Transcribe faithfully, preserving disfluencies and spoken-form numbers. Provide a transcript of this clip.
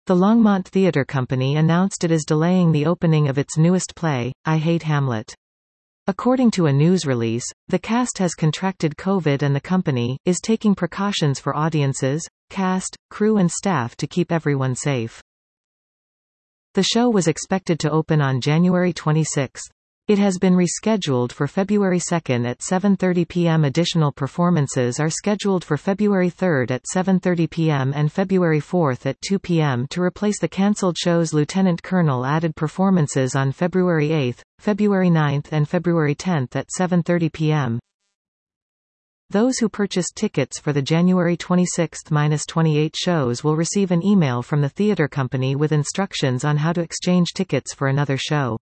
The Longmont Theatre Company announced it is delaying the opening of its newest play, I Hate Hamlet. According to a news release, the cast has contracted COVID and the company is taking precautions for audiences, cast, crew and staff to keep everyone safe. The show was expected to open on January twenty-sixth. It has been rescheduled for February second at seven thirty p m Additional performances are scheduled for February third at seven thirty p m and February fourth at two p m to replace the cancelled shows. Lieutenant Colonel added performances on February eighth, February ninth and February tenth at seven thirty p m Those who purchased tickets for the January twenty-sixth to twenty-eighth shows will receive an email from the theater company with instructions on how to exchange tickets for another show.